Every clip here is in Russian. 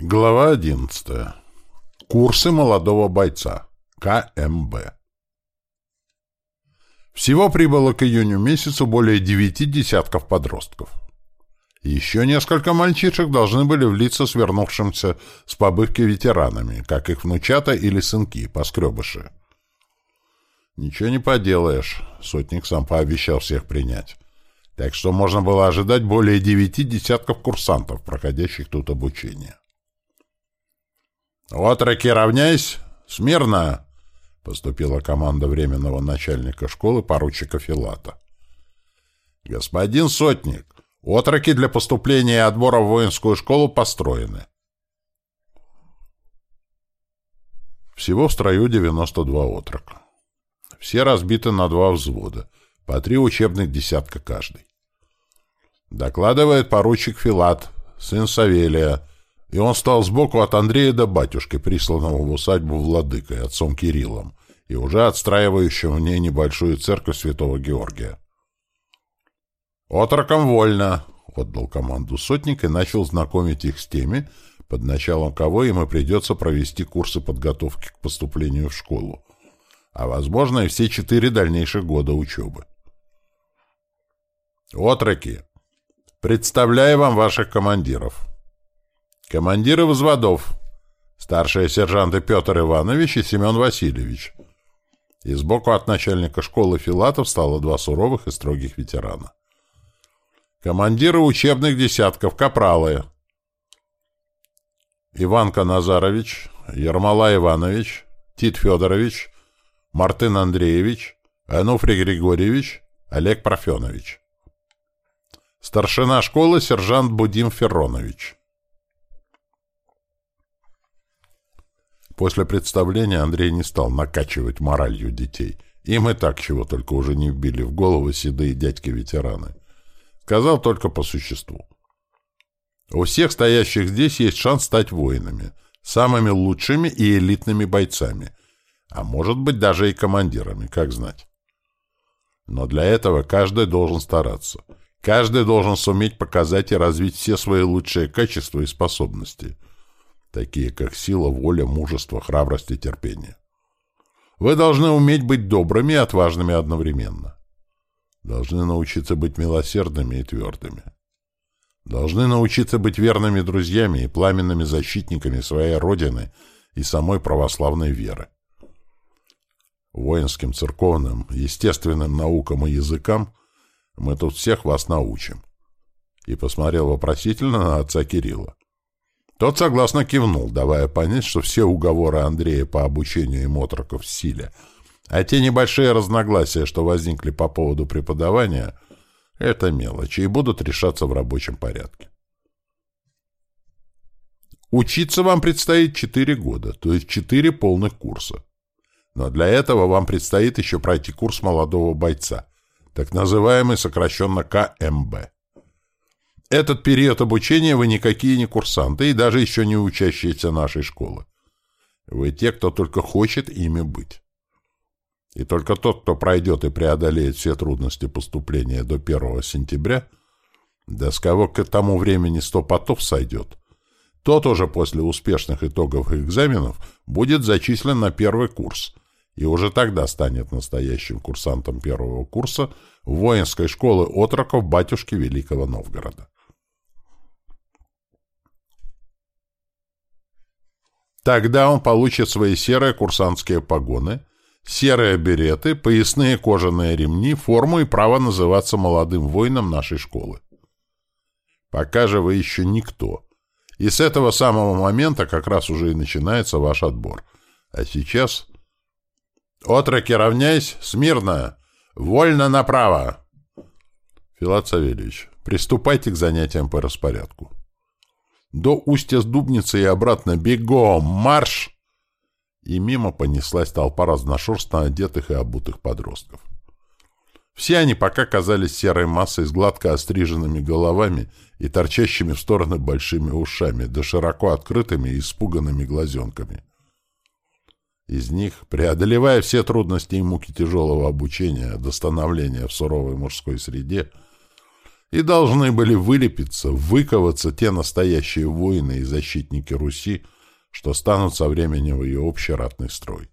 Глава 11. Курсы молодого бойца. КМБ. Всего прибыло к июню месяцу более 9 десятков подростков. Еще несколько мальчишек должны были влиться с вернувшимся с побывки ветеранами, как их внучата или сынки, поскребыши. Ничего не поделаешь, сотник сам пообещал всех принять. Так что можно было ожидать более 9 десятков курсантов, проходящих тут обучение. «Отроки, равняйсь! Смирно!» — поступила команда временного начальника школы поручика Филата. «Господин сотник, отроки для поступления и отбора в воинскую школу построены». Всего в строю 92 отрока. Все разбиты на 2 взвода, по 3 учебных десятка каждый. Докладывает поручик Филат, сын Савелия, и он стал сбоку от Андрея до батюшки, присланного в усадьбу владыкой, отцом Кириллом, и уже отстраивающего в ней небольшую церковь святого Георгия. «Отрокам вольно!» — отдал команду сотник и начал знакомить их с теми, под началом кого им и придется провести курсы подготовки к поступлению в школу, а, возможно, и все 4 дальнейших года учебы. «Отроки, представляю вам ваших командиров. Командиры взводов. Старшие сержанты Петр Иванович и Семен Васильевич. И сбоку от начальника школы Филатов стало 2 суровых и строгих ветерана. Командиры учебных десятков, капралы. Иванка Назарович, Ермола Иванович, Тит Федорович, Мартын Андреевич, Ануфрий Григорьевич, Олег Парфенович. Старшина школы сержант Будим Ферронович. После представления Андрей не стал накачивать моралью детей. Им и так чего только уже не вбили в голову седые дядьки-ветераны. Сказал только по существу. У всех стоящих здесь есть шанс стать воинами, самыми лучшими и элитными бойцами, а может быть даже и командирами, как знать. Но для этого каждый должен стараться. Каждый должен суметь показать и развить все свои лучшие качества и способности, такие как сила, воля, мужество, храбрость и терпение. Вы должны уметь быть добрыми и отважными одновременно. Должны научиться быть милосердными и твердыми. Должны научиться быть верными друзьями и пламенными защитниками своей Родины и самой православной веры. Воинским, церковным, естественным наукам и языкам мы тут всех вас научим. И посмотрел вопросительно на отца Кирилла. Тот согласно кивнул, давая понять, что все уговоры Андрея по обучению им отроков в силе, а те небольшие разногласия, что возникли по поводу преподавания, это мелочи и будут решаться в рабочем порядке. Учиться вам предстоит 4 года, то есть 4 полных курса. Но для этого вам предстоит еще пройти курс молодого бойца, так называемый сокращенно КМБ. Этот период обучения вы никакие не курсанты и даже еще не учащиеся нашей школы. Вы те, кто только хочет ими быть. И только тот, кто пройдет и преодолеет все трудности поступления до 1 сентября, да с кого к тому времени 100 потов сойдет, тот уже после успешных итоговых экзаменов будет зачислен на 1 курс и уже тогда станет настоящим курсантом 1 курса воинской школы отроков батюшки Великого Новгорода. Тогда он получит свои серые курсантские погоны, серые береты, поясные кожаные ремни, форму и право называться молодым воином нашей школы. Пока же вы еще никто. И с этого самого момента как раз уже и начинается ваш отбор. А сейчас... «Отроки, равняйсь! Смирно! Вольно направо!» Филат Савельевич, приступайте к занятиям по распорядку. До устья с Дубницы и обратно бегом! Марш! И мимо понеслась толпа разношерстно одетых и обутых подростков. Все они пока казались серой массой с гладко остриженными головами и торчащими в стороны большими ушами, да широко открытыми и испуганными глазенками. Из них, преодолевая все трудности и муки тяжелого обучения до становления в суровой мужской среде, и должны были вылепиться, выковаться те настоящие воины и защитники Руси, что станут со временем в ее общий ратный строй.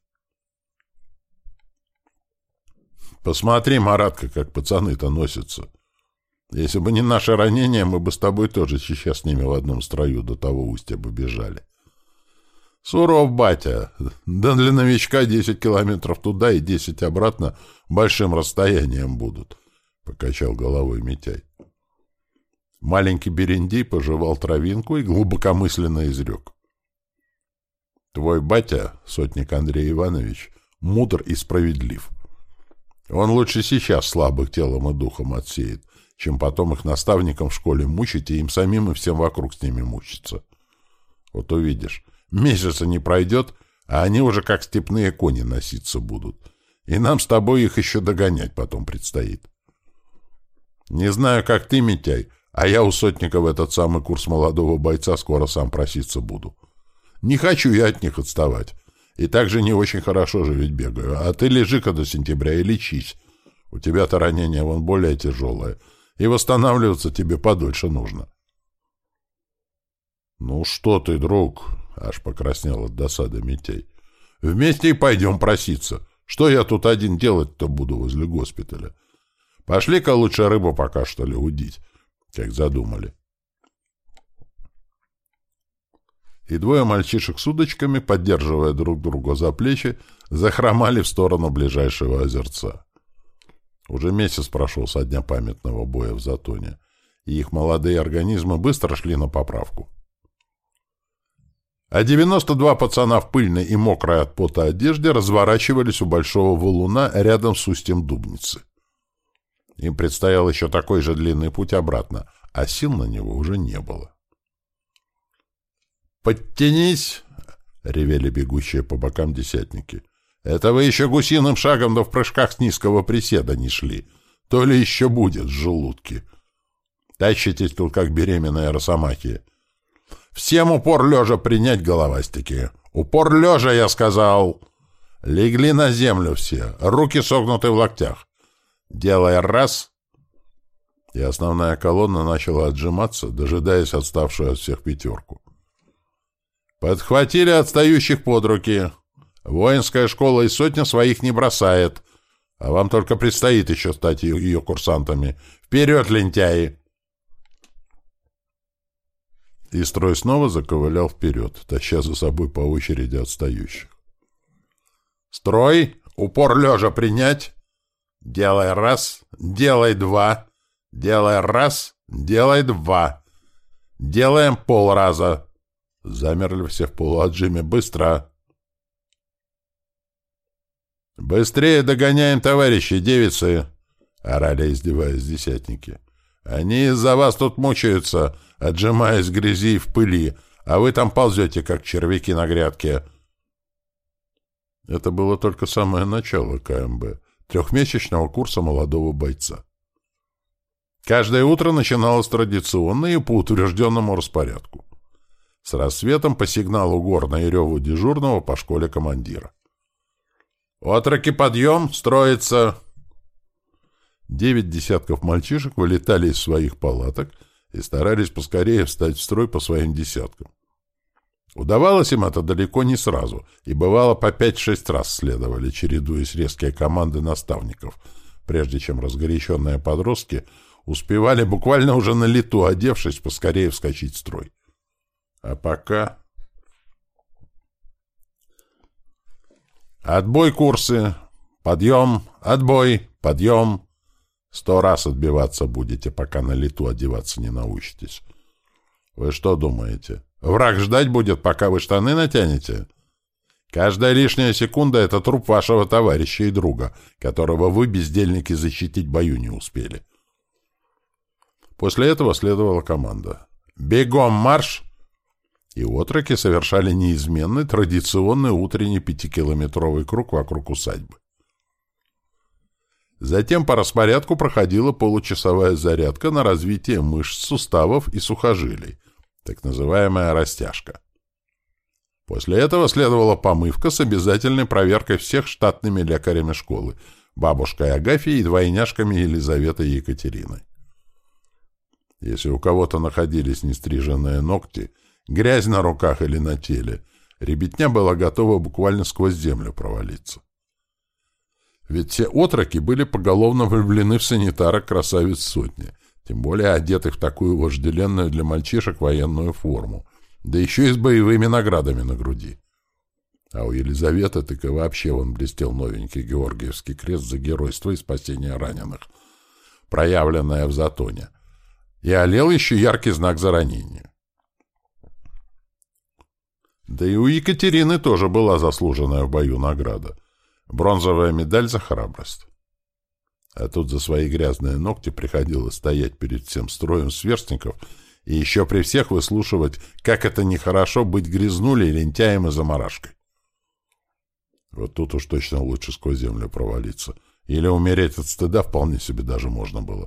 Посмотри, Маратка, как пацаны-то носятся. Если бы не наше ранение, мы бы с тобой тоже сейчас с ними в одном строю до того устья бы бежали. Суров, батя. Да для новичка 10 километров туда и 10 обратно большим расстоянием будут, — покачал головой Митяй. Маленький Берендей пожевал травинку и глубокомысленно изрек. Твой батя, сотник Андрей Иванович, мудр и справедлив. Он лучше сейчас слабых телом и духом отсеет, чем потом их наставникам в школе мучить и им самим и всем вокруг с ними мучиться. Вот увидишь, месяца не пройдет, а они уже как степные кони носиться будут. И нам с тобой их еще догонять потом предстоит. Не знаю, как ты, Митяй, а я у сотника в этот самый курс молодого бойца скоро сам проситься буду. Не хочу я от них отставать. И так же не очень хорошо же ведь бегаю. А ты лежи-ка до сентября и лечись. У тебя-то ранение вон более тяжелое. И восстанавливаться тебе подольше нужно. Ну что ты, друг, аж покраснел от досады Митяй. Вместе и пойдем проситься. Что я тут один делать-то буду возле госпиталя? Пошли-ка лучше рыбу пока, что ли, удить, как задумали. И двое мальчишек с удочками, поддерживая друг друга за плечи, захромали в сторону ближайшего озерца. Уже месяц прошел со дня памятного боя в Затоне, и их молодые организмы быстро шли на поправку. А 92 пацана в пыльной и мокрой от пота одежде разворачивались у большого валуна рядом с устьем Дубницы. Им предстоял еще такой же длинный путь обратно, а сил на него уже не было. «Подтянись!» — ревели бегущие по бокам десятники. «Это вы еще гусиным шагом да в прыжках с низкого приседа не шли. То ли еще будет, желудки. Тащитесь тут, как беременные росомахи. Всем упор лежа принять, головастики. Упор лежа, я сказал. Легли на землю все, руки согнуты в локтях. Делай раз». И основная колонна начала отжиматься, дожидаясь отставшую от всех пятерку. Подхватили отстающих под руки. Воинская школа и сотня своих не бросает. А вам только предстоит еще стать ее курсантами. Вперед, лентяи! И строй снова заковылял вперед, таща за собой по очереди отстающих. Строй! Упор лежа принять! Делай раз, делай два, делай раз, делай два. Делаем полраза. Замерли все в полуотжиме. Быстро! «Быстрее догоняем, товарищи, девицы!» — орали, издеваясь десятники. «Они из-за вас тут мучаются, отжимаясь в грязи и в пыли, а вы там ползете, как червяки на грядке». Это было только самое начало КМБ, трехмесячного курса молодого бойца. Каждое утро начиналось традиционно и по утвержденному распорядку. С рассветом по сигналу горна и реву дежурного по школе командира. «Отроки, подъем! Строится!» 9 десятков мальчишек вылетали из своих палаток и старались поскорее встать в строй по своим десяткам. Удавалось им это далеко не сразу, и бывало по 5-6 раз следовали, чередуясь резкие команды наставников, прежде чем разгоряченные подростки успевали буквально уже на лету, одевшись, поскорее вскочить в строй. А пока... «Отбой, курсы! Подъем! Отбой! Подъем! 100 раз отбиваться будете, пока на лету одеваться не научитесь. Вы что думаете, враг ждать будет, пока вы штаны натянете? Каждая лишняя секунда — это труп вашего товарища и друга, которого вы, бездельники, защитить в бою не успели». После этого следовала команда. «Бегом марш!» И отроки совершали неизменный, традиционный утренний 5-километровый круг вокруг усадьбы. Затем по распорядку проходила получасовая зарядка на развитие мышц, суставов и сухожилий, так называемая растяжка. После этого следовала помывка с обязательной проверкой всех штатными лекарями школы, бабушкой Агафьей и двойняшками Елизаветой и Екатериной. Если у кого-то находились нестриженные ногти, грязь на руках или на теле, ребятня была готова буквально сквозь землю провалиться. Ведь все отроки были поголовно влюблены в санитара красавиц сотни, тем более одетых в такую вожделенную для мальчишек военную форму, да еще и с боевыми наградами на груди. А у Елизаветы так и вообще вон блестел новенький Георгиевский крест за геройство и спасение раненых, проявленное в Затоне, и олел еще яркий знак за ранение. Да и у Екатерины тоже была заслуженная в бою награда — бронзовая медаль за храбрость. А тут за свои грязные ногти приходилось стоять перед всем строем сверстников и еще при всех выслушивать, как это нехорошо быть грязнулей, лентяем и заморашкой. Вот тут уж точно лучше сквозь землю провалиться. Или умереть от стыда вполне себе даже можно было.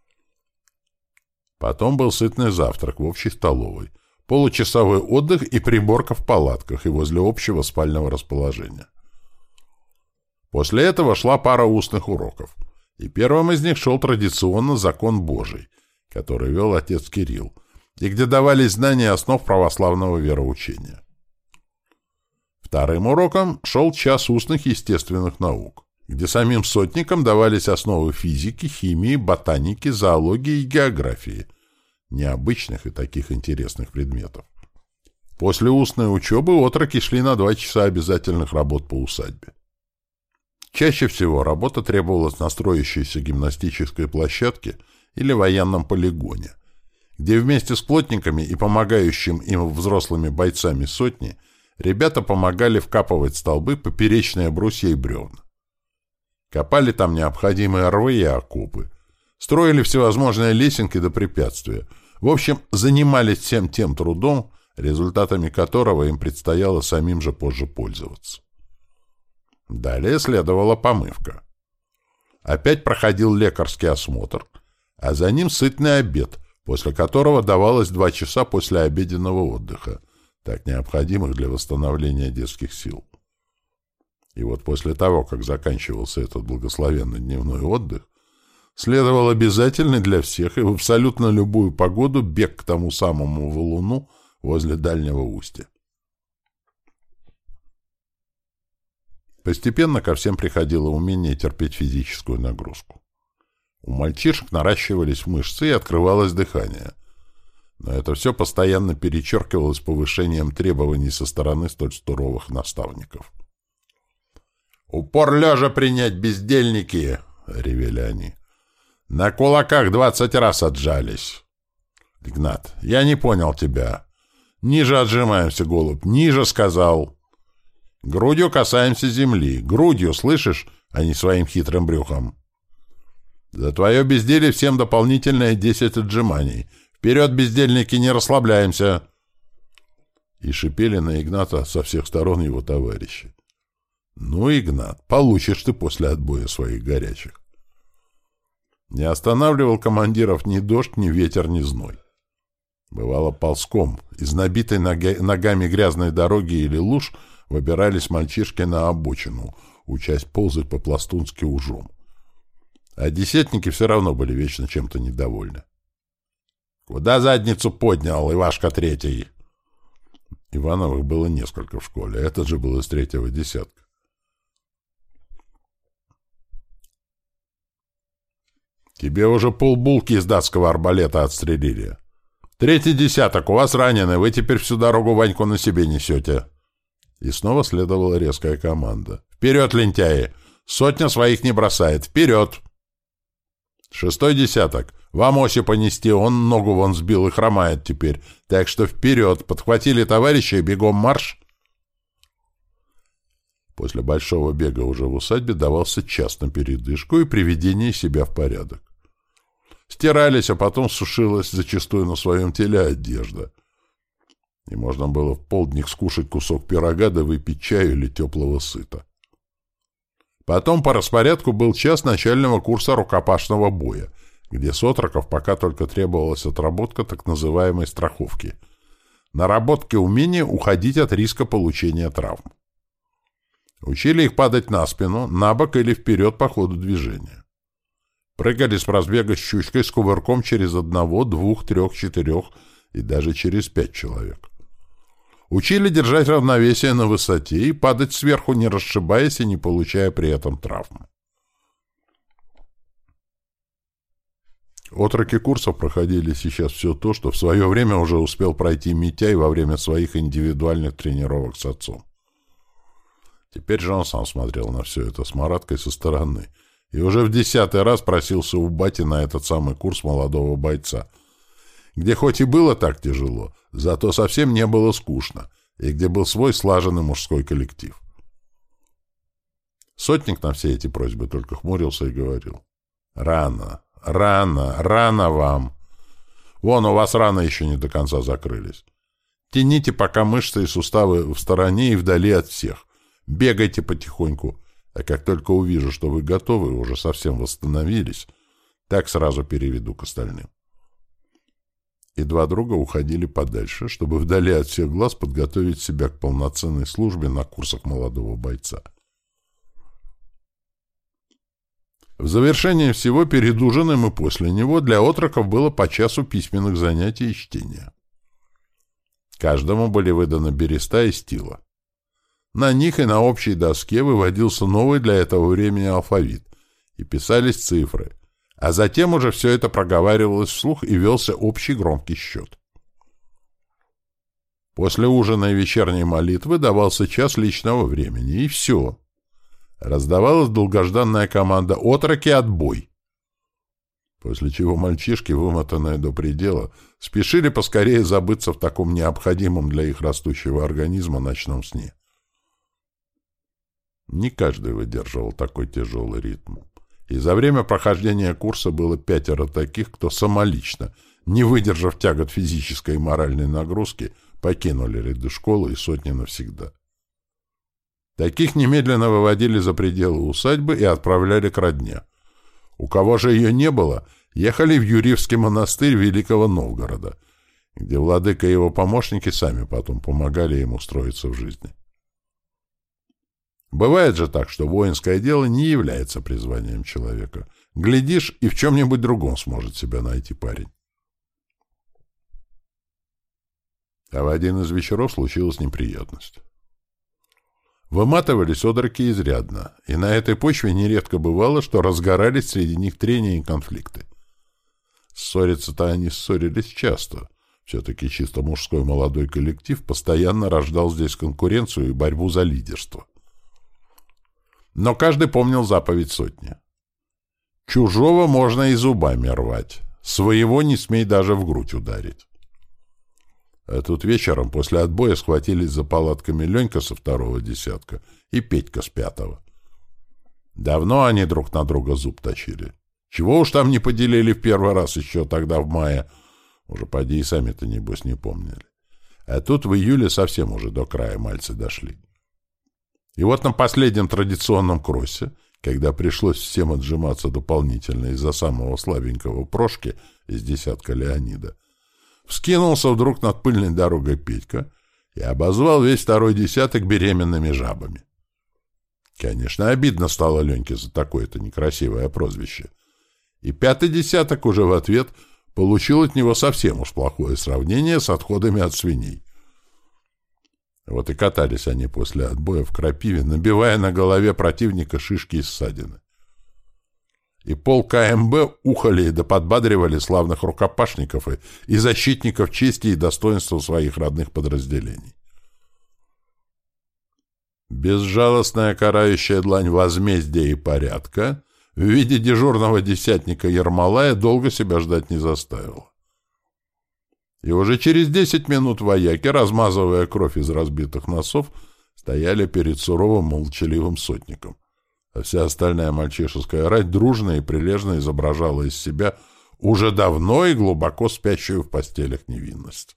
Потом был сытный завтрак в общей столовой, получасовой отдых и приборка в палатках и возле общего спального расположения. После этого шла пара устных уроков, и первым из них шел традиционно закон Божий, который вел отец Кирилл, и где давались знания основ православного вероучения. Вторым уроком шел час устных естественных наук, где самим сотникам давались основы физики, химии, ботаники, зоологии и географии, необычных и таких интересных предметов. После устной учебы отроки шли на 2 часа обязательных работ по усадьбе. Чаще всего работа требовалась на строящейся гимнастической площадке или военном полигоне, где вместе с плотниками и помогающим им взрослыми бойцами сотни ребята помогали вкапывать столбы, поперечные брусья и бревна. Копали там необходимые рвы и окопы, строили всевозможные лесенки до препятствия. В общем, занимались всем тем трудом, результатами которого им предстояло самим же позже пользоваться. Далее следовала помывка. Опять проходил лекарский осмотр, а за ним сытный обед, после которого давалось 2 часа после обеденного отдыха, так необходимых для восстановления детских сил. И вот после того, как заканчивался этот благословенный дневной отдых, следовал обязательный для всех и в абсолютно любую погоду бег к тому самому валуну возле дальнего устья. Постепенно ко всем приходило умение терпеть физическую нагрузку. У мальчишек наращивались мышцы и открывалось дыхание. Но это все постоянно перечеркивалось повышением требований со стороны столь суровых наставников. «Упор лежа принять, бездельники!» — ревели они. «На кулаках 20 раз отжались!» «Игнат, я не понял тебя. Ниже отжимаемся, голубь, ниже сказал!» «Грудью касаемся земли. Грудью, слышишь, а не своим хитрым брюхом!» «За твое безделье всем дополнительное 10 отжиманий. Вперед, бездельники, не расслабляемся!» И шипели на Игната со всех сторон его товарищи. «Ну, Игнат, получишь ты после отбоя своих горячих!» Не останавливал командиров ни дождь, ни ветер, ни зной. Бывало, ползком, из набитой ногами грязной дороги или луж выбирались мальчишки на обочину, учась ползать по-пластунски ужом. А десятники все равно были вечно чем-то недовольны. «Куда задницу поднял, Ивашка Третий?» Ивановых было несколько в школе, этот же был из 3-го десятка. «Тебе уже полбулки из датского арбалета отстрелили. 3-й десяток, у вас ранены, вы теперь всю дорогу Ваньку на себе несете». И снова следовала резкая команда. «Вперед, лентяи! Сотня своих не бросает! Вперед!» 6-й десяток. Вам Осипа нести, он ногу вон сбил и хромает теперь. Так что вперед! Подхватили товарища и бегом марш!» После большого бега уже в усадьбе давался час на передышку и приведение себя в порядок. Стирались, а потом сушилась зачастую на своем теле одежда. И можно было в полдник скушать кусок пирога да выпить чаю или теплого сыта. Потом по распорядку был час начального курса рукопашного боя, где с отроков пока только требовалась отработка так называемой страховки. Наработки умения уходить от риска получения травм. Учили их падать на спину, на бок или вперед по ходу движения. Прыгали с разбега с щучкой, с кувырком через одного, двух, трех, четырех и даже через 5 человек. Учили держать равновесие на высоте и падать сверху, не расшибаясь и не получая при этом травм. Отроки курсов проходили сейчас все то, что в свое время уже успел пройти Митяй во время своих индивидуальных тренировок с отцом. Теперь же он сам смотрел на все это с Мараткой со стороны и уже в 10-й раз просился у бати на этот самый курс молодого бойца, где хоть и было так тяжело, зато совсем не было скучно, и где был свой слаженный мужской коллектив. Сотник на все эти просьбы только хмурился и говорил: «Рано, рано вам. Вон, у вас раны еще не до конца закрылись. Тяните пока мышцы и суставы в стороне и вдали от всех. Бегайте потихоньку, а как только увижу, что вы готовы и уже совсем восстановились, так сразу переведу к остальным». И два друга уходили подальше, чтобы вдали от всех глаз подготовить себя к полноценной службе на курсах молодого бойца. В завершение всего, перед ужином и после него, для отроков было по часу письменных занятий и чтения. Каждому были выданы береста и стила. На них и на общей доске выводился новый для этого времени алфавит, и писались цифры, а затем уже все это проговаривалось вслух и велся общий громкий счет. После ужина и вечерней молитвы давался час личного времени, и все. Раздавалась долгожданная команда «Отроки, отбой!», после чего мальчишки, вымотанные до предела, спешили поскорее забыться в таком необходимом для их растущего организма ночном сне. Не каждый выдерживал такой тяжелый ритм. И за время прохождения курса было 5 таких, кто самолично, не выдержав тягот физической и моральной нагрузки, покинули ряды школы и сотни навсегда. Таких немедленно выводили за пределы усадьбы и отправляли к родне. У кого же ее не было, ехали в Юрьевский монастырь Великого Новгорода, где владыка и его помощники сами потом помогали ему устроиться в жизни. Бывает же так, что воинское дело не является призванием человека. Глядишь, и в чем-нибудь другом сможет себя найти парень. А в один из вечеров случилась неприятность. Выматывались отроки изрядно, и на этой почве нередко бывало, что разгорались среди них трения и конфликты. Ссориться-то они ссорились часто. Все-таки чисто мужской молодой коллектив постоянно рождал здесь конкуренцию и борьбу за лидерство. Но каждый помнил заповедь сотни. Чужого можно и зубами рвать, своего не смей даже в грудь ударить. А тут вечером после отбоя схватились за палатками Ленька со 2-го десятка и Петька с 5-го. Давно они друг на друга зуб точили. Чего уж там не поделили в первый раз еще тогда в мае, уже поди и сами-то небось не помнили. А тут в июле совсем уже до края мальцы дошли. И вот на последнем традиционном кроссе, когда пришлось всем отжиматься дополнительно из-за самого слабенького Прошки из десятка Леонида, вскинулся вдруг над пыльной дорогой Петька и обозвал весь 2-й десяток беременными жабами. Конечно, обидно стало Леньке за такое-то некрасивое прозвище. И 5-й десяток уже в ответ получил от него совсем уж плохое сравнение с отходами от свиней. Вот и катались они после отбоя в крапиве, набивая на голове противника шишки и ссадины. И полк АМБ ухали да подбадривали славных рукопашников и защитников чести и достоинства своих родных подразделений. Безжалостная карающая длань возмездия и порядка в виде дежурного десятника Ермолая долго себя ждать не заставила. И уже через 10 минут вояки, размазывая кровь из разбитых носов, стояли перед суровым молчаливым сотником, а вся остальная мальчишеская рать дружно и прилежно изображала из себя уже давно и глубоко спящую в постелях невинность.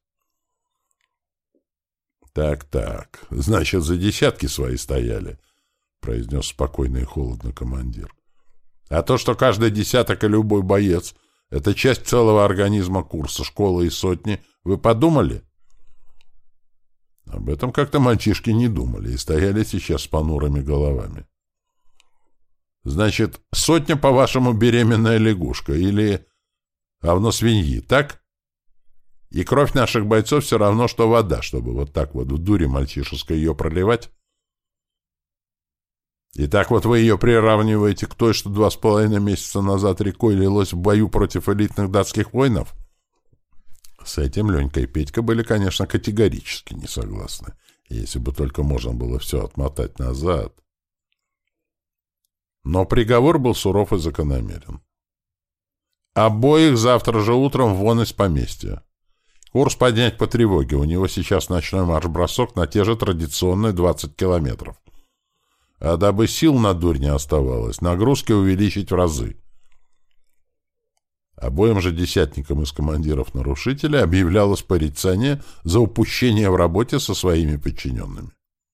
«Так, значит, за десятки свои стояли», — произнес спокойно и холодно командир. «А то, что каждый десяток и любой боец — это часть целого организма курса, школы и сотни. Вы подумали?» Об этом как-то мальчишки не думали и стояли сейчас с понурыми головами. Значит, сотня, по-вашему, беременная лягушка или равно свиньи, так? И кровь наших бойцов все равно, что вода, чтобы вот так вот в дуре мальчишеской ее проливать? И так вот вы ее приравниваете к той, что 2,5 месяца назад рекой лилось в бою против элитных датских воинов? С этим Ленька и Петька были, конечно, категорически не согласны. Если бы только можно было все отмотать назад. Но приговор был суров и закономерен. Обоих завтра же утром вон из поместья. Курс поднять по тревоге. У него сейчас ночной марш-бросок на те же традиционные 20 километров. А дабы сил на дурь не оставалось, нагрузки увеличить в разы. Обоим же десятникам из командиров нарушителей объявлялось порицание за упущение в работе со своими подчиненными.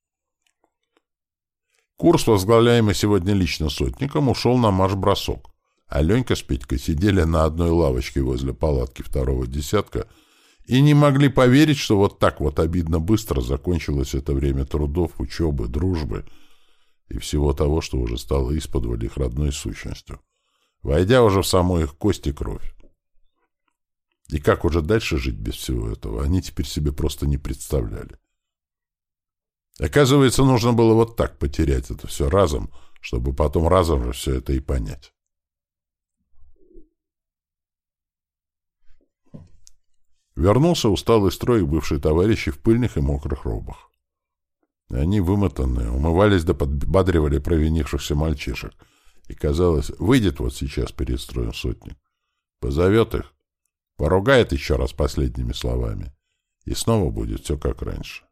Курс, возглавляемый сегодня лично сотником, ушел на марш-бросок, а Ленька с Петькой сидели на одной лавочке возле палатки второго десятка и не могли поверить, что вот так вот обидно быстро закончилось это время трудов, учебы, дружбы и всего того, что уже стало исподволь их родной сущностью, войдя уже в саму их кость и кровь. И как уже дальше жить без всего этого, они теперь себе просто не представляли. Оказывается, нужно было вот так потерять это все разом, чтобы потом разом же все это и понять. Вернулся усталый строй бывшие товарищи в пыльных и мокрых робах. Они, вымотанные, умывались да подбадривали провинившихся мальчишек. И, казалось, выйдет вот сейчас перед строем сотник, позовет их, поругает еще раз последними словами, и снова будет все как раньше.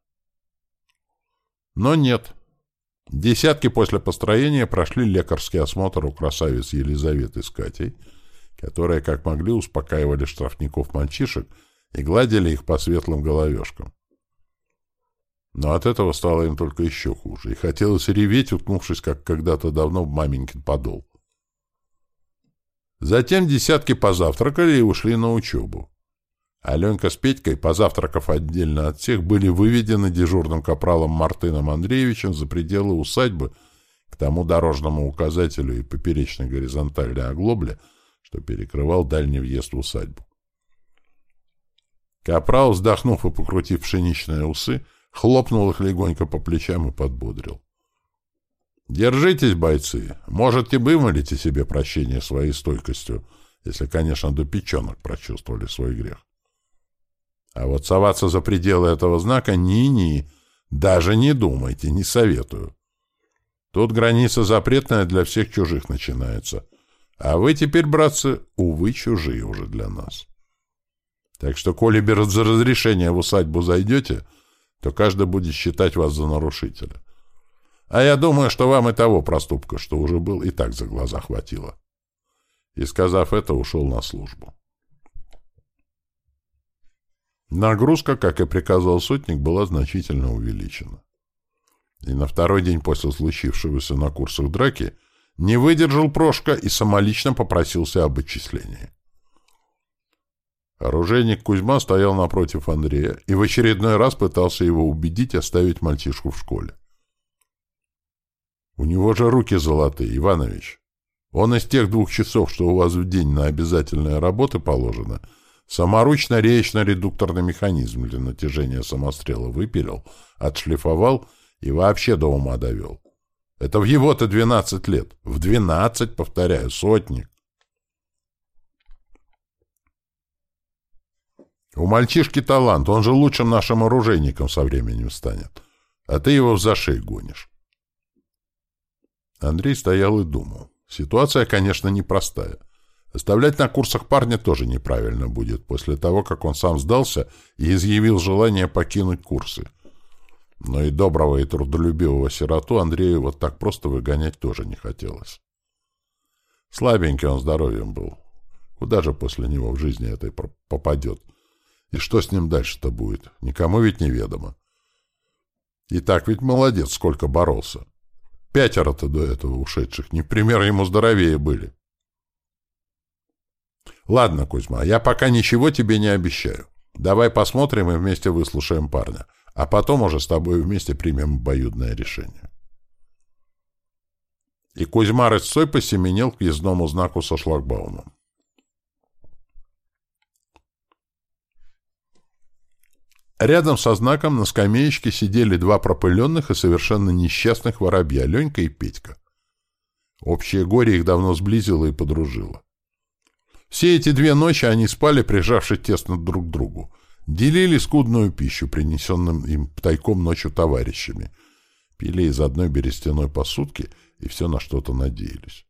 Но нет. Десятки после построения прошли лекарский осмотр у красавиц Елизаветы с Катей, которые, как могли, успокаивали штрафников-мальчишек и гладили их по светлым головешкам. Но от этого стало им только еще хуже, и хотелось реветь, уткнувшись, как когда-то давно, в маменькин подол. Затем десятки позавтракали и ушли на учебу. Аленька с Петькой, позавтракав отдельно от всех, были выведены дежурным капралом Мартыном Андреевичем за пределы усадьбы к тому дорожному указателю и поперечной горизонтальной оглобле, что перекрывал дальний въезд в усадьбу. Капрал, вздохнув и покрутив пшеничные усы, хлопнул их легонько по плечам и подбодрил. «Держитесь, бойцы! Можете вымолите себе прощение своей стойкостью, если, конечно, до печенок прочувствовали свой грех. А вот соваться за пределы этого знака ни-ни, даже не думайте, не советую. Тут граница запретная для всех чужих начинается. А вы теперь, братцы, увы, чужие уже для нас. Так что, коли без разрешения в усадьбу зайдете, то каждый будет считать вас за нарушителя. А я думаю, что вам и того проступка, что уже был, и так за глаза хватило». И, сказав это, ушел на службу. Нагрузка, как и приказал сотник, была значительно увеличена. И на второй день после случившегося на курсах драки не выдержал Прошка и самолично попросился об отчислении. Оружейник Кузьма стоял напротив Андрея и в очередной раз пытался его убедить оставить мальчишку в школе. «У него же руки золотые, Иванович. Он из тех 2 часов, что у вас в день на обязательные работы положено, саморучно реечно-редукторный механизм для натяжения самострела выпилил, отшлифовал и вообще до ума довел. Это в его-то 12 лет. В 12, повторяю, сотник. У мальчишки талант, он же лучшим нашим оружейником со временем станет. А ты его в зашей гонишь». Андрей стоял и думал. Ситуация, конечно, непростая. Оставлять на курсах парня тоже неправильно будет, после того, как он сам сдался и изъявил желание покинуть курсы. Но и доброго и трудолюбивого сироту Андрею вот так просто выгонять тоже не хотелось. Слабенький он здоровьем был. Куда же после него в жизни этой попадет? И что с ним дальше-то будет? Никому ведь неведомо. И так ведь молодец, сколько боролся. 5 до этого ушедших, не в пример ему здоровее были. Ладно, Кузьма, я пока ничего тебе не обещаю. Давай посмотрим и вместе выслушаем парня, а потом уже с тобой вместе примем обоюдное решение. И Кузьма рысцой посеменил к въездному знаку со шлагбаумом. Рядом со знаком на скамеечке сидели два пропыленных и совершенно несчастных воробья — Ленька и Петька. Общее горе их давно сблизило и подружило. Все эти 2 ночи они спали, прижавшись тесно друг к другу, делили скудную пищу, принесенным им тайком ночью товарищами, пили из одной берестяной посудки и все на что-то надеялись.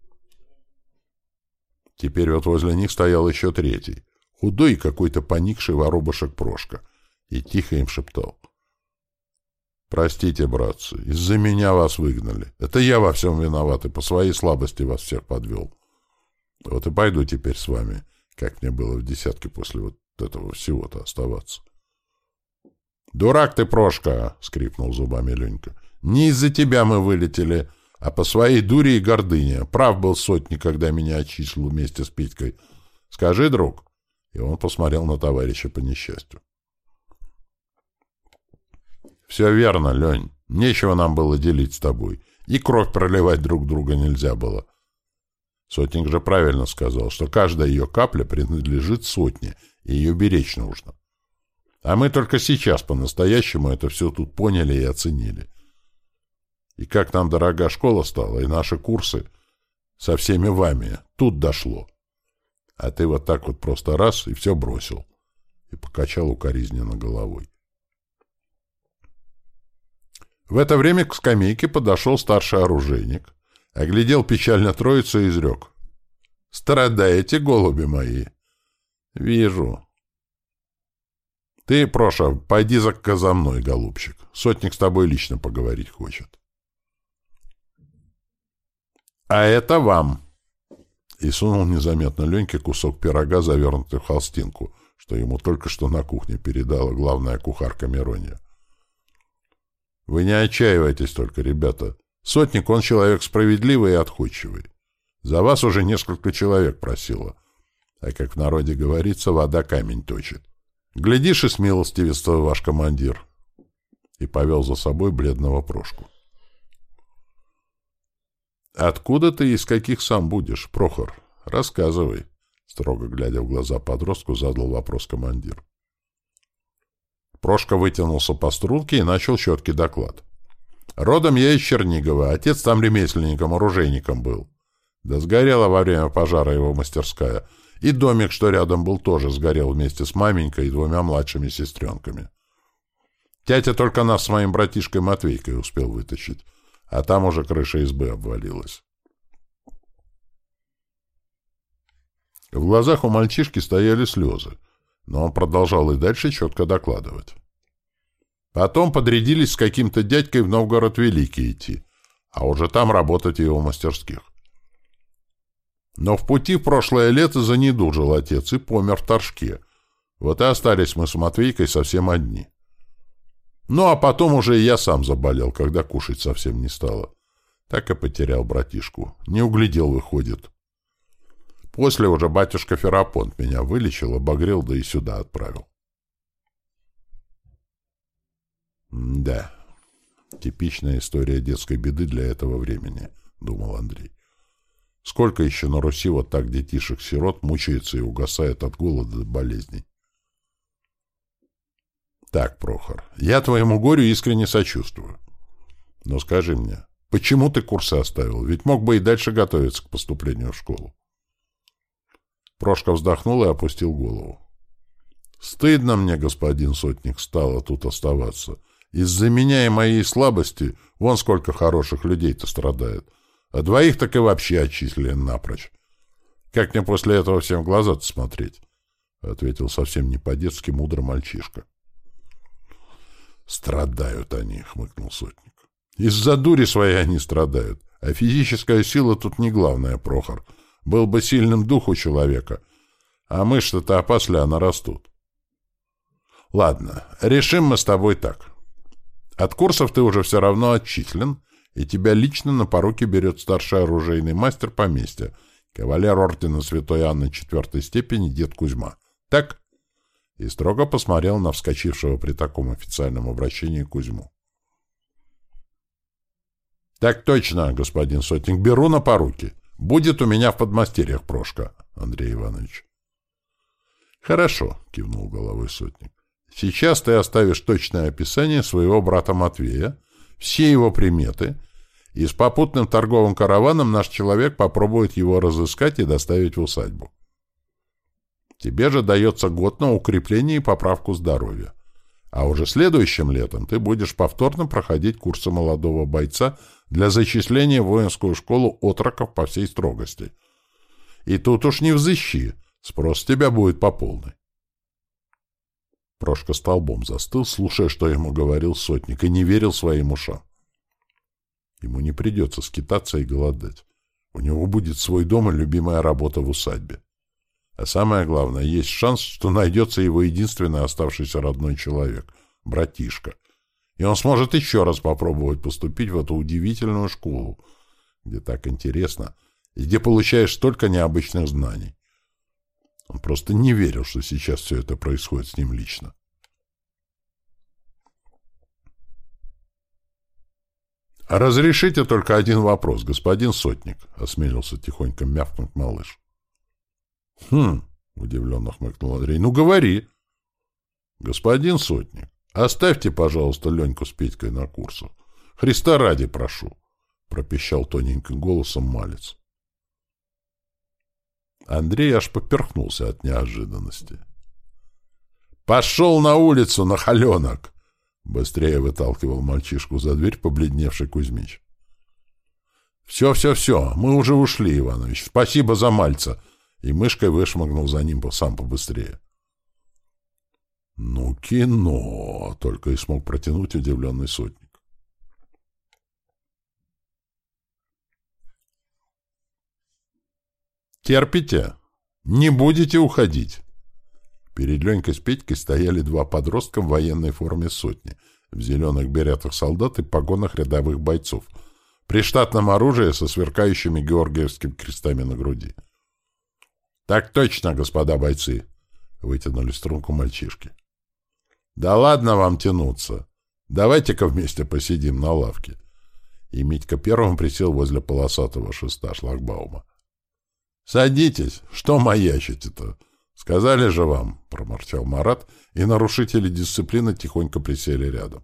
Теперь вот возле них стоял еще третий, худой и какой-то поникший воробушек Прошка, и тихо им шептал: «Простите, братцы, из-за меня вас выгнали. Это я во всем виноват и по своей слабости вас всех подвел. Вот и пойду теперь с вами, как мне было в десятке после вот этого всего-то оставаться». «Дурак ты, Прошка!» — скрипнул зубами Ленька. «Не из-за тебя мы вылетели, а по своей дуре и гордыне. Прав был сотник, когда меня отчислил вместе с Петькой. Скажи, друг». И он посмотрел на товарища по несчастью. «Все верно, Лень. Нечего нам было делить с тобой. И кровь проливать друг друга нельзя было. Сотник же правильно сказал, что каждая ее капля принадлежит сотне, и ее беречь нужно. А мы только сейчас по-настоящему это все тут поняли и оценили. И как нам дорога школа стала, и наши курсы со всеми вами, тут дошло. А ты вот так вот просто раз и все бросил». И покачал укоризненно головой. В это время к скамейке подошел старший оружейник, оглядел печально троицу и изрек: «Страдаете, голуби мои?» «Вижу». «Ты, Проша, пойди за мной, голубчик. Сотник с тобой лично поговорить хочет». «А это вам!» И сунул незаметно Леньке кусок пирога, завернутый в холстинку, что ему только что на кухне передала главная кухарка Миронья. «Вы не отчаивайтесь только, ребята. Сотник, он человек справедливый и отходчивый. За вас уже несколько человек просило. А как в народе говорится, вода камень точит. Глядишь, и смилостивится ваш командир». И повел за собой бледного Прошку. «Откуда ты и из каких сам будешь, Прохор? Рассказывай», — строго глядя в глаза подростку, задал вопрос командир. Прошка вытянулся по струнке и начал четкий доклад. «Родом я из Чернигова, отец там ремесленником-оружейником был. Да сгорела во время пожара его мастерская, и домик, что рядом был, тоже сгорел вместе с маменькой и 2 младшими сестренками. Тятя только нас с моим братишкой Матвейкой успел вытащить, а там уже крыша избы обвалилась». В глазах у мальчишки стояли слезы, но он продолжал и дальше четко докладывать. Потом подрядились с каким-то дядькой в Новгород Великий идти, а уже там работать в его мастерских. Но в пути в прошлое лето занедужил отец и помер в Торжке. Вот и остались мы с Матвейкой совсем одни. Ну, а потом уже и я сам заболел, когда кушать совсем не стало. Так и потерял братишку. Не углядел, выходит. После уже батюшка Ферапонт меня вылечил, обогрел, да и сюда отправил. Да, типичная история детской беды для этого времени, думал Андрей. Сколько еще на Руси вот так детишек-сирот мучается и угасает от голода и болезней? Так, Прохор, я твоему горю искренне сочувствую. Но скажи мне, почему ты курсы оставил? Ведь мог бы и дальше готовиться к поступлению в школу. Прошка вздохнул и опустил голову. «Стыдно мне, господин сотник, стало тут оставаться. Из-за меня и моей слабости вон сколько хороших людей-то страдает. А 2 так и вообще отчислили напрочь. Как мне после этого всем в глаза-то смотреть?» — ответил совсем не по-детски мудро мальчишка. «Страдают они», — хмыкнул сотник. «Из-за дури своей они страдают. А физическая сила тут не главное, Прохор. Был бы сильным дух у человека, а мышцы-то опосля растут. Ладно, решим мы с тобой так. От курсов ты уже все равно отчислен, и тебя лично на поруки берет старший оружейный мастер поместья, кавалер ордена Святой Анны 4-й степени дед Кузьма. Так?» И строго посмотрел на вскочившего при таком официальном обращении Кузьму. — Так точно, господин сотник, беру на поруки. Будет у меня в подмастерьях Прошка, Андрей Иванович. — Хорошо, — кивнул головой сотник. — Сейчас ты оставишь точное описание своего брата Матвея, все его приметы, и с попутным торговым караваном наш человек попробует его разыскать и доставить в усадьбу. Тебе же дается год на укрепление и поправку здоровья. А уже следующим летом ты будешь повторно проходить курсы молодого бойца для зачисления в воинскую школу отроков по всей строгости. И тут уж не взыщи, спрос с тебя будет по полной. Прошка столбом застыл, слушая, что ему говорил сотник, и не верил своим ушам. Ему не придется скитаться и голодать. У него будет свой дом и любимая работа в усадьбе. А самое главное, есть шанс, что найдется его единственный оставшийся родной человек — братишка. И он сможет еще раз попробовать поступить в эту удивительную школу, где так интересно и где получаешь столько необычных знаний. Он просто не верил, что сейчас все это происходит с ним лично. «А разрешите только один вопрос, господин сотник», — осмелился тихонько мявкнуть малыш. «Хм», — удивленно хмыкнул Андрей, — «ну говори». «Господин сотник, оставьте, пожалуйста, Леньку с Петькой на курсах. Христа ради прошу», — пропищал тоненьким голосом малец. Андрей аж поперхнулся от неожиданности. «Пошел на улицу, нахаленок!» — быстрее выталкивал мальчишку за дверь побледневший Кузьмич. «Все, мы уже ушли, Иванович. Спасибо за мальца!» И мышкой вышмыгнул за ним сам побыстрее. «Ну, кино!» — только и смог протянуть удивленный сотник. «Терпите? Не будете уходить?» Перед Ленькой с Петькой стояли два подростка в военной форме сотни, в зеленых беретах солдат и погонах рядовых бойцов, при штатном оружии со сверкающими георгиевскими крестами на груди. «Так точно, господа бойцы!» — вытянули струнку мальчишки. «Да ладно вам тянуться! Давайте-ка вместе посидим на лавке!» И Митька первым присел возле полосатого шеста шлагбаума. «Садитесь! Что маячите-то? Сказали же вам!» — проморчал Марат, и нарушители дисциплины тихонько присели рядом.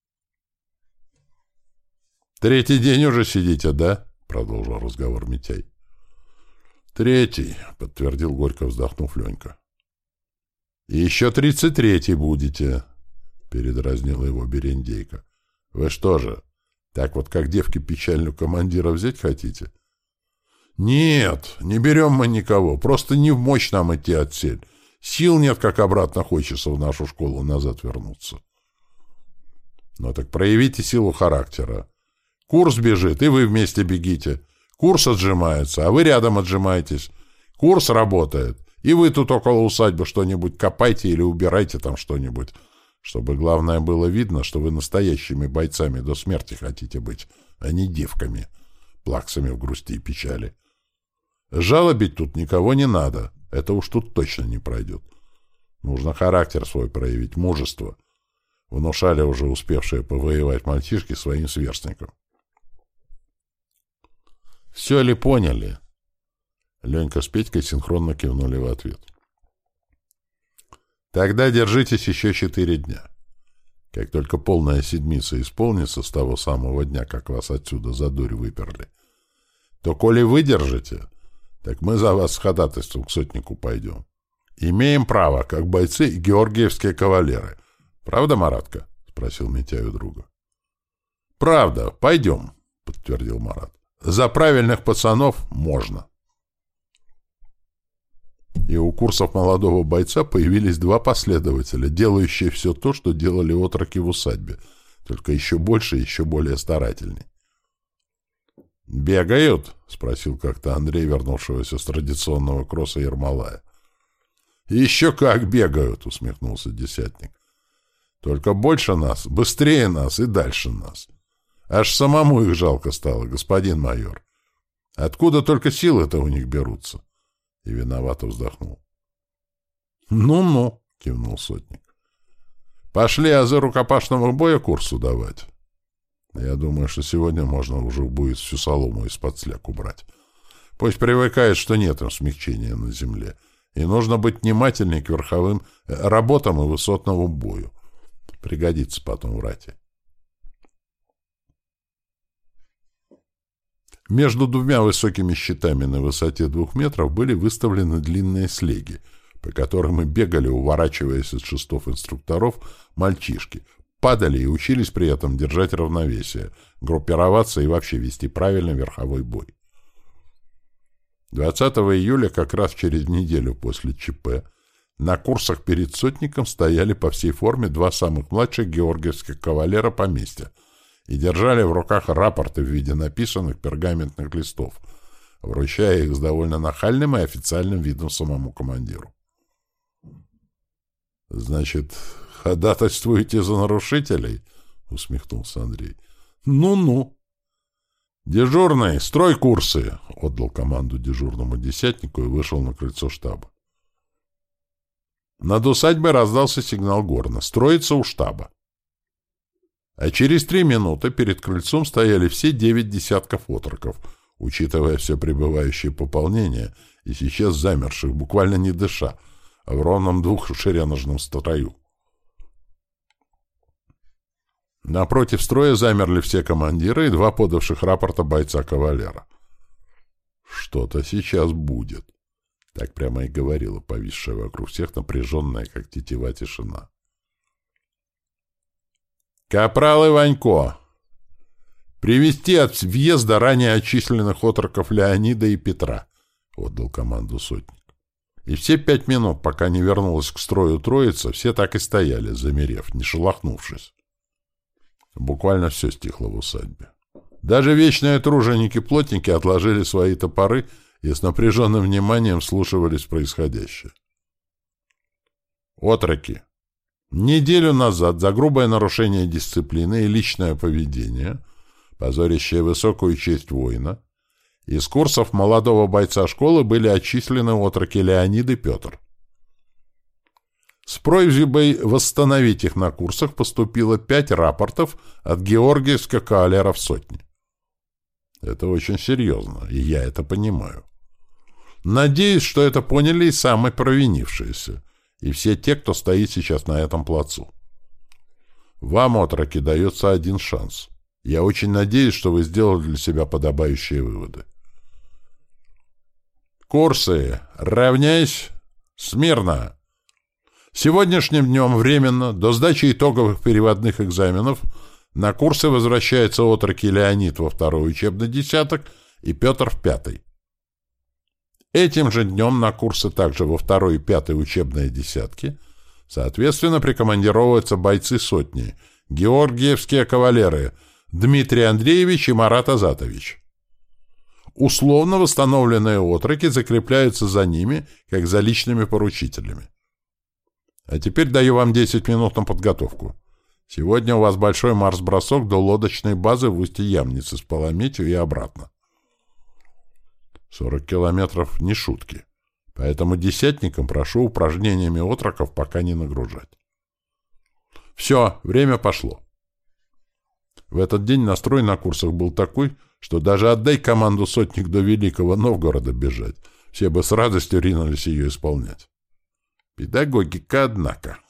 «Третий день уже сидите, да?» — продолжил разговор Митяй. «Третий», — подтвердил горько вздохнув Ленька. «И еще 33-й будете», — передразнила его Берендейка. «Вы что же, так вот как девки печальную командира взять хотите?» «Нет, не берем мы никого, просто не в мочь нам идти отсель. Сил нет, как обратно хочется в нашу школу назад вернуться». «Ну так проявите силу характера. Курс бежит, и вы вместе бегите. Курс отжимается, а вы рядом отжимаетесь. Курс работает, и вы тут около усадьбы что-нибудь копайте или убирайте там что-нибудь, чтобы, главное, было видно, что вы настоящими бойцами до смерти хотите быть, а не девками, плаксами в грусти и печали. Жалобить тут никого не надо, это уж тут точно не пройдет. Нужно характер свой проявить, мужество», — внушали уже успевшие повоевать мальчишки своим сверстникам. «Все ли поняли?» Ленька с Петькой синхронно кивнули в ответ. «Тогда держитесь еще 4 дня. Как только полная седмица исполнится с того самого дня, как вас отсюда за дурь выперли, то, коли выдержите, так мы за вас с ходатайством к сотнику пойдем. Имеем право, как бойцы и георгиевские кавалеры. Правда, Маратка?» — спросил Митяй у друга. «Правда, пойдем», — подтвердил Марат. «За правильных пацанов можно». И у курсов молодого бойца появились два последователя, делающие все то, что делали отроки в усадьбе, только еще больше и еще более старательней. «Бегают?» — спросил как-то Андрей, вернувшегося с традиционного кросса Ермолая. «Еще как бегают!» — усмехнулся десятник. «Только больше нас, быстрее нас и дальше нас. Аж самому их жалко стало, господин майор. Откуда только силы-то у них берутся?» И виновато вздохнул. «Ну-ну», — кивнул сотник. «Пошли азы рукопашного боя курсу давать». Я думаю, что сегодня можно уже будет всю солому из-под сляк убрать. Пусть привыкает, что нет им смягчения на земле. И нужно быть внимательней к верховым работам и высотному бою. Пригодится потом в рате. Между двумя высокими щитами на высоте 2 метров были выставлены длинные слеги, по которым и бегали, уворачиваясь от шестов инструкторов, мальчишки, падали и учились при этом держать равновесие, группироваться и вообще вести правильный верховой бой. 20 июля, как раз через неделю после ЧП, на курсах перед сотником стояли по всей форме 2 самых младших георгиевских кавалера поместья и держали в руках рапорты в виде написанных пергаментных листов, вручая их с довольно нахальным и официальным видом самому командиру. — Значит, ходатайствуете за нарушителей? — усмехнулся Андрей. — Ну-ну. — Дежурный, строй курсы! — отдал команду дежурному десятнику и вышел на крыльцо штаба. Над усадьбой раздался сигнал горна. Строится у штаба. А через 3 минуты перед крыльцом стояли все 9 десятков отроков, учитывая все прибывающие пополнения, и сейчас замерших, буквально не дыша, а в ровном двухшереножном строю. Напротив строя замерли все командиры и 2 подавших рапорта бойца-кавалера. «Что-то сейчас будет», — так прямо и говорила повисшая вокруг всех напряженная, как тетива, тишина. «Капрал Иванько! Привести от въезда ранее отчисленных отроков Леонида и Петра», — отдал команду сотник. И все 5 минут, пока не вернулась к строю троица, все так и стояли, замерев, не шелохнувшись. Буквально все стихло в усадьбе. Даже вечные труженики-плотники отложили свои топоры и с напряженным вниманием вслушивались в происходящее. «Отроки! Неделю назад за грубое нарушение дисциплины и личное поведение, позорящее высокую честь воина, из курсов молодого бойца школы были отчислены отроки Леонид и Петр. С просьбой восстановить их на курсах поступило 5 рапортов от георгиевских кавалеров сотни. Это очень серьезно, и я это понимаю. Надеюсь, что это поняли и самые провинившиеся, и все те, кто стоит сейчас на этом плацу. Вам, отроки, дается 1 шанс. Я очень надеюсь, что вы сделали для себя подобающие выводы. Курсы, равняйсь, смирно. Сегодняшним днем временно, до сдачи итоговых переводных экзаменов, на курсы возвращаются отроки Леонид во 2-й учебный десяток и Петр в 5-й. Этим же днем на курсы также во 2-й и 5-й учебные десятки соответственно прикомандировываются бойцы сотни, георгиевские кавалеры Дмитрий Андреевич и Марат Азатович. Условно восстановленные отроки закрепляются за ними, как за личными поручителями. А теперь даю вам 10 минут на подготовку. Сегодня у вас большой марш-бросок до лодочной базы в устье Ямницы с Паламетью и обратно. 40 километров — не шутки. Поэтому десятникам прошу упражнениями отроков пока не нагружать. Все, время пошло. В этот день настрой на курсах был такой, что даже отдай команду сотник до Великого Новгорода бежать, все бы с радостью ринулись ее исполнять. Педагогика, однако.